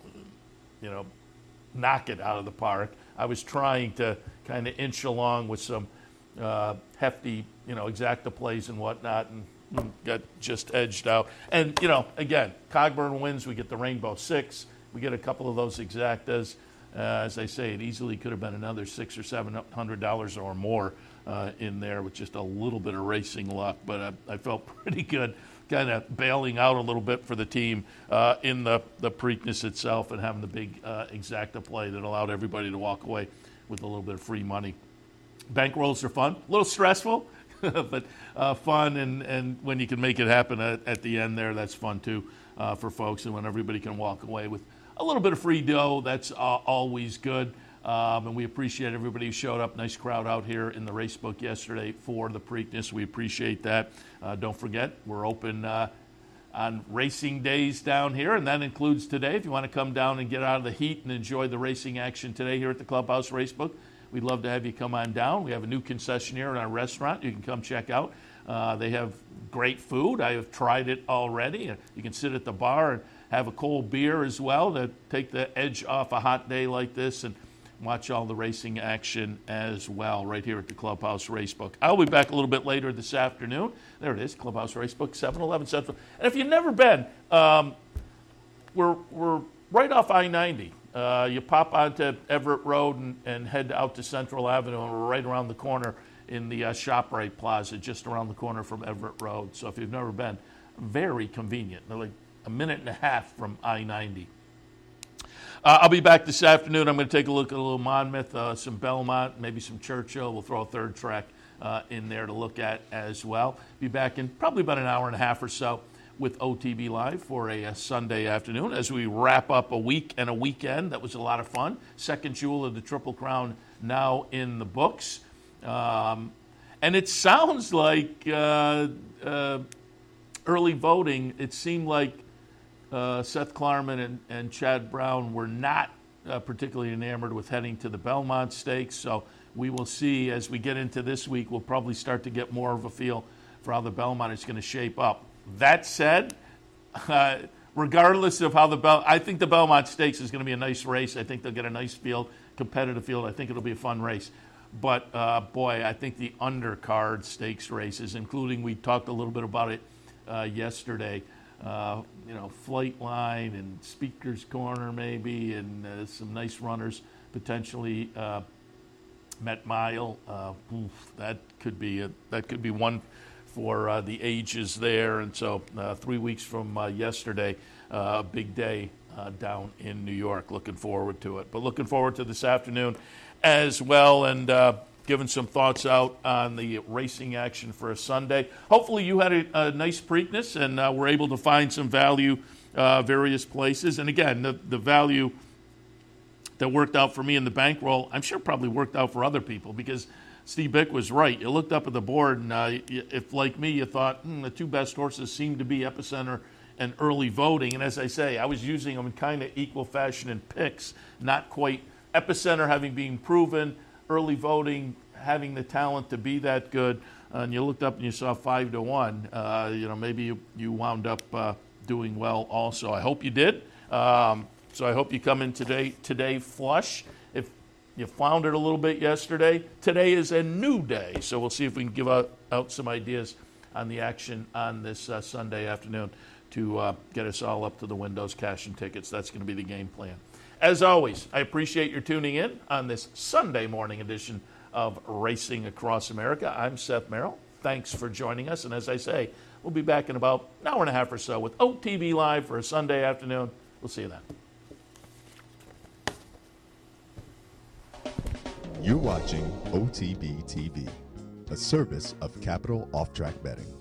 knock it out of the park. I was trying to kind of inch along with some hefty, exacta plays and whatnot, and got just edged out. And, again, Cogburn wins. We get the Rainbow Six. We get a couple of those exactas. As I say, it easily could have been another $600 or $700 or more in there with just a little bit of racing luck. But I felt pretty good kind of bailing out a little bit for the team in the Preakness itself and having the big exacta play that allowed everybody to walk away with a little bit of free money. Bankrolls are fun, a little stressful, but fun. And when you can make it happen at the end there, that's fun too for folks. And when everybody can walk away with a little bit of free dough, that's always good. And we appreciate everybody who showed up. Nice crowd out here in the Racebook yesterday for the Preakness. We appreciate that. Don't forget, we're open on racing days down here, and that includes today. If you want to come down and get out of the heat and enjoy the racing action today here at the Clubhouse Racebook, we'd love to have you come on down. We have a new concessionaire in our restaurant you can come check out. They have great food. I have tried it already. You can sit at the bar and have a cold beer as well to take the edge off a hot day like this and watch all the racing action as well right here at the Clubhouse Racebook. I'll be back a little bit later this afternoon. There it is, Clubhouse Racebook, 711 Central. And if you've never been, we're right off I-90. You pop onto Everett Road and head out to Central Avenue, and we're right around the corner in the ShopRite Plaza, just around the corner from Everett Road. So if you've never been, very convenient. They're like a minute and a half from I-90. I'll be back this afternoon. I'm going to take a look at a little Monmouth, some Belmont, maybe some Churchill. We'll throw a third track in there to look at as well. Be back in probably about an hour and a half or so with OTB Live for a Sunday afternoon as we wrap up a week and a weekend. That was a lot of fun. Second jewel of the Triple Crown now in the books. And it sounds like early voting, it seemed like Seth Klarman and Chad Brown were not particularly enamored with heading to the Belmont Stakes. So we will see as we get into this week. We'll probably start to get more of a feel for how the Belmont is going to shape up. That said, regardless of how I think the Belmont Stakes is going to be a nice race. I think they'll get a nice field, competitive field. I think it'll be a fun race. But, boy, I think the undercard stakes races, including we talked a little bit about it yesterday, Flightline and Speaker's Corner maybe, and some nice runners potentially. Met Mile, that could be one for the ages there. And so 3 weeks from yesterday, a big day down in New York. Looking forward to it. But looking forward to this afternoon as well, and giving some thoughts out on the racing action for a Sunday. Hopefully you had a nice Preakness and were able to find some value various places. And again, the value that worked out for me in the bankroll, I'm sure probably worked out for other people, because Steve Bick was right. You looked up at the board, and if, like me, you thought, the two best horses seem to be Epicenter and Early Voting. And as I say, I was using them in kind of equal fashion in picks, not quite. Epicenter having been proven, Early Voting having the talent to be that good. And you looked up and you saw 5-1. Maybe you wound up doing well also. I hope you did. So I hope you come in today flush. If you floundered a little bit yesterday, today is a new day. So we'll see if we can give out some ideas on the action on this Sunday afternoon to get us all up to the windows cashing tickets. That's going to be the game plan. As always, I appreciate your tuning in on this Sunday morning edition of Racing Across America. I'm Seth Merrill. Thanks for joining us. And as I say, we'll be back in about an hour and a half or so with OTB Live for a Sunday afternoon. We'll see you then. You're watching OTB TV, a service of Capital Off Track Betting.